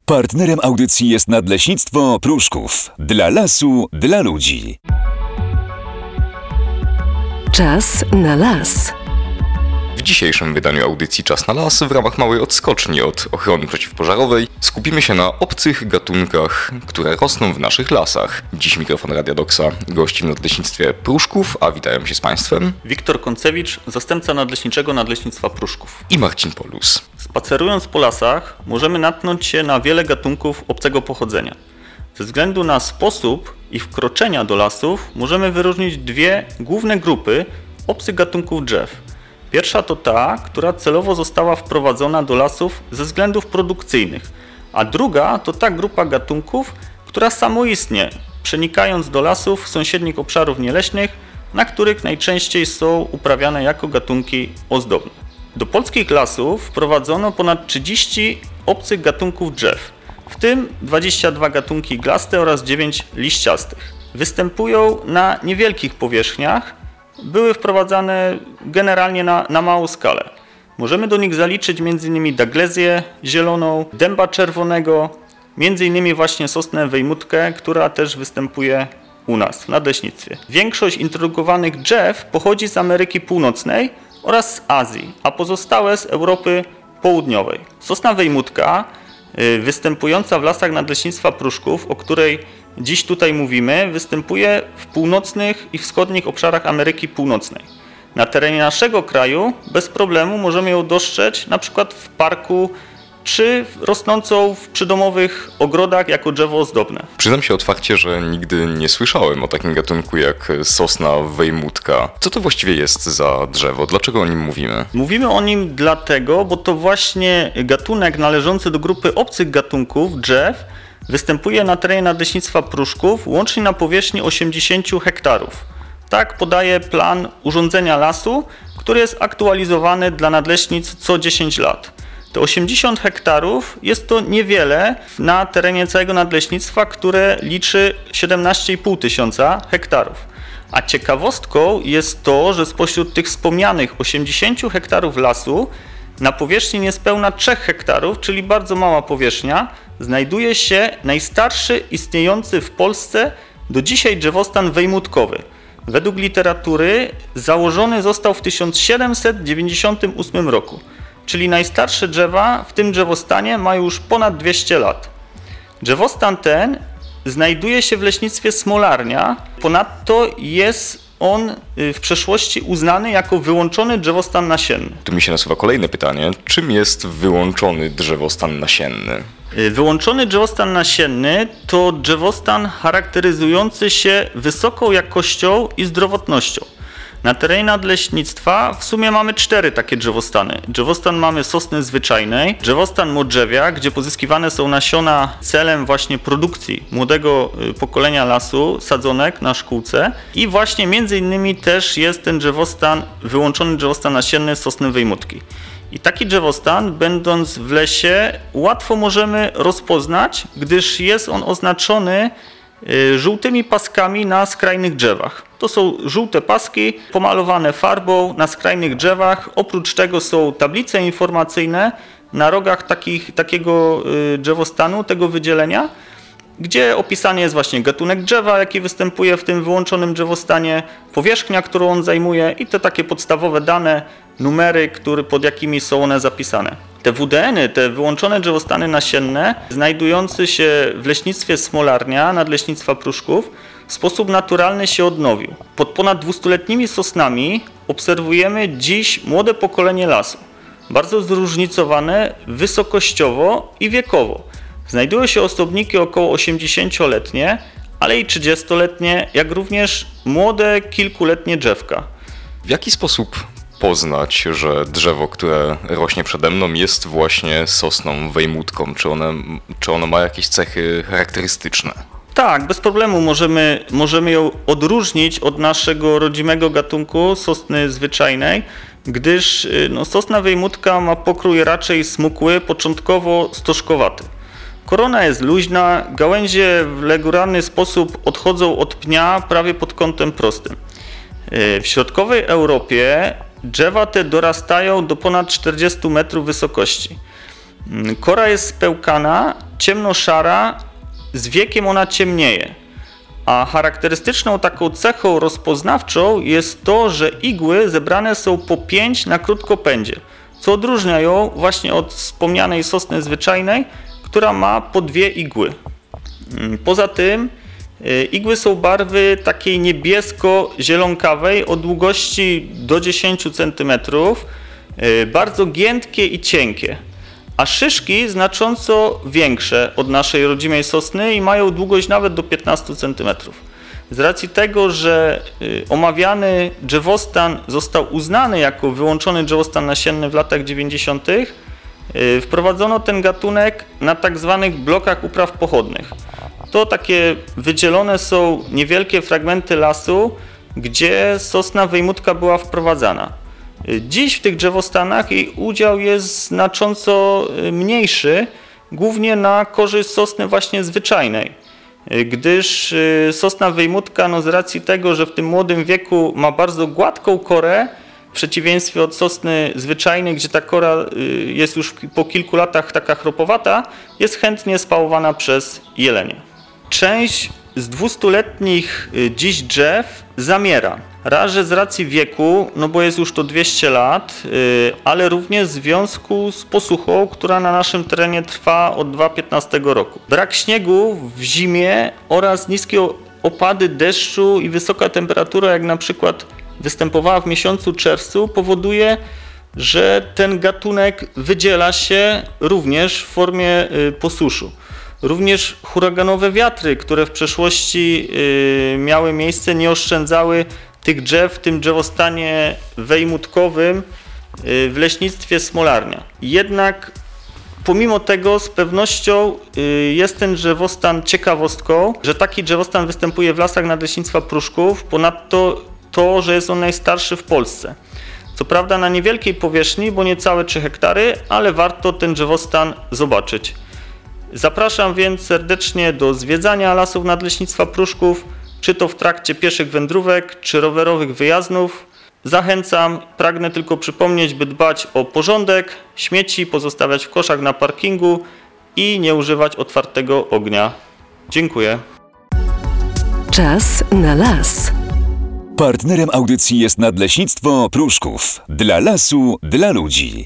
Partnerem audycji jest Nadleśnictwo Pruszków. Dla lasu, dla ludzi. Czas na las. W dzisiejszym wydaniu audycji Czas na las w ramach małej odskoczni od ochrony przeciwpożarowej skupimy się na obcych gatunkach, które rosną w naszych lasach. Dziś mikrofon Radia Doksa gości w Nadleśnictwie Pruszków, a witają się z Państwem Wiktor Koncewicz, zastępca nadleśniczego Nadleśnictwa Pruszków i Marcin Polus. Spacerując po lasach możemy natknąć się na wiele gatunków obcego pochodzenia. Ze względu na sposób ich wkroczenia do lasów możemy wyróżnić dwie główne grupy obcych gatunków drzew. Pierwsza to ta, która celowo została wprowadzona do lasów ze względów produkcyjnych, a druga to ta grupa gatunków, która samoistnie, przenikając do lasów sąsiednich obszarów nieleśnych, na których najczęściej są uprawiane jako gatunki ozdobne. Do polskich lasów wprowadzono ponad 30 obcych gatunków drzew, w tym 22 gatunki iglaste oraz 9 liściastych. Występują na niewielkich powierzchniach, były wprowadzane generalnie na małą skalę. Możemy do nich zaliczyć m.in. daglezję zieloną, dęba czerwonego, m.in. właśnie sosnę wejmutkę, która też występuje u nas w nadleśnictwie. Większość introdukowanych drzew pochodzi z Ameryki Północnej oraz z Azji, a pozostałe z Europy Południowej. Sosna wejmutka, występująca w lasach Nadleśnictwa Pruszków, o której dziś tutaj mówimy, występuje w północnych i wschodnich obszarach Ameryki Północnej. Na terenie naszego kraju bez problemu możemy ją dostrzec na przykład w parku czy rosnącą w przydomowych ogrodach jako drzewo ozdobne. Przyznam się otwarcie, że nigdy nie słyszałem o takim gatunku jak sosna wejmutka. Co to właściwie jest za drzewo? Dlaczego o nim mówimy? Mówimy o nim dlatego, bo to właśnie gatunek należący do grupy obcych gatunków drzew występuje na terenie Nadleśnictwa Pruszków łącznie na powierzchni 80 hektarów. Tak podaje plan urządzenia lasu, który jest aktualizowany dla nadleśnic co 10 lat. Te 80 hektarów jest to niewiele na terenie całego nadleśnictwa, które liczy 17,5 tysiąca hektarów. A ciekawostką jest to, że spośród tych wspomnianych 80 hektarów lasu na powierzchni niespełna 3 hektarów, czyli bardzo mała powierzchnia, znajduje się najstarszy istniejący w Polsce do dzisiaj drzewostan wejmutkowy. Według literatury założony został w 1798 roku. Czyli najstarsze drzewa w tym drzewostanie mają już ponad 200 lat. Drzewostan ten znajduje się w leśnictwie Smolarnia, ponadto jest on w przeszłości uznany jako wyłączony drzewostan nasienny. Tu mi się nasuwa kolejne pytanie. Czym jest wyłączony drzewostan nasienny? Wyłączony drzewostan nasienny to drzewostan charakteryzujący się wysoką jakością i zdrowotnością. Na terenie nadleśnictwa w sumie mamy 4 takie drzewostany. Drzewostan mamy sosny zwyczajnej, drzewostan modrzewia, gdzie pozyskiwane są nasiona celem właśnie produkcji młodego pokolenia lasu, sadzonek na szkółce i właśnie między innymi też jest ten drzewostan, wyłączony drzewostan nasienny sosny wejmutki. I taki drzewostan, będąc w lesie, łatwo możemy rozpoznać, gdyż jest on oznaczony żółtymi paskami na skrajnych drzewach. To są żółte paski pomalowane farbą na skrajnych drzewach. Oprócz tego są tablice informacyjne na rogach takiego drzewostanu, tego wydzielenia, gdzie opisany jest właśnie gatunek drzewa, jaki występuje w tym wyłączonym drzewostanie, powierzchnia, którą on zajmuje i te takie podstawowe dane, numery, pod jakimi są one zapisane. Te WDN-y, te wyłączone drzewostany nasienne, znajdujące się w leśnictwie Smolarnia, Nadleśnictwa Pruszków, w sposób naturalny się odnowił. Pod ponad 200-letnimi sosnami obserwujemy dziś młode pokolenie lasu, bardzo zróżnicowane wysokościowo i wiekowo. Znajdują się osobniki około 80-letnie, ale i 30-letnie, jak również młode, kilkuletnie drzewka. W jaki sposób poznać, że drzewo, które rośnie przede mną, jest właśnie sosną wejmutką? Czy ono ma jakieś cechy charakterystyczne? Tak, bez problemu możemy ją odróżnić od naszego rodzimego gatunku sosny zwyczajnej, gdyż sosna wejmutka ma pokrój raczej smukły, początkowo stożkowaty. Korona jest luźna, gałęzie w regularny sposób odchodzą od pnia prawie pod kątem prostym. W środkowej Europie drzewa te dorastają do ponad 40 metrów wysokości. Kora jest spełkana, ciemnoszara, z wiekiem ona ciemnieje. A charakterystyczną taką cechą rozpoznawczą jest to, że igły zebrane są po 5 na krótkopędzie, co odróżnia ją właśnie od wspomnianej sosny zwyczajnej, która ma po 2 igły. Poza tym igły są barwy takiej niebiesko-zielonkawej o długości do 10 cm, bardzo giętkie i cienkie, a szyszki znacząco większe od naszej rodzimej sosny i mają długość nawet do 15 cm. Z racji tego, że omawiany drzewostan został uznany jako wyłączony drzewostan nasienny w latach 90., wprowadzono ten gatunek na tak zwanych blokach upraw pochodnych. To takie wydzielone są niewielkie fragmenty lasu, gdzie sosna wejmutka była wprowadzana. Dziś w tych drzewostanach jej udział jest znacząco mniejszy, głównie na korzyść sosny właśnie zwyczajnej, gdyż sosna wejmutka, z racji tego, że w tym młodym wieku ma bardzo gładką korę, w przeciwieństwie od sosny zwyczajnej, gdzie ta kora jest już po kilku latach taka chropowata, jest chętnie spałowana przez jelenie. Część z 200-letnich dziś drzew zamiera. Raz, że z racji wieku, bo jest już to 200 lat, ale również w związku z posuchą, która na naszym terenie trwa od 2015 roku. Brak śniegu w zimie oraz niskie opady deszczu i wysoka temperatura, jak na przykład występowała w miesiącu czerwcu, powoduje, że ten gatunek wydziela się również w formie posuszu. Również huraganowe wiatry, które w przeszłości miały miejsce, nie oszczędzały tych drzew w tym drzewostanie wejmutkowym w leśnictwie Smolarnia. Jednak pomimo tego z pewnością jest ten drzewostan ciekawostką, że taki drzewostan występuje w lasach Nadleśnictwa Pruszków, ponadto to, że jest on najstarszy w Polsce. Co prawda na niewielkiej powierzchni, bo niecałe 3 hektary, ale warto ten drzewostan zobaczyć. Zapraszam więc serdecznie do zwiedzania lasów Nadleśnictwa Pruszków, czy to w trakcie pieszych wędrówek, czy rowerowych wyjazdów. Zachęcam, pragnę tylko przypomnieć, by dbać o porządek, śmieci pozostawiać w koszach na parkingu i nie używać otwartego ognia. Dziękuję. Czas na las. Partnerem audycji jest Nadleśnictwo Pruszków. Dla lasu, dla ludzi.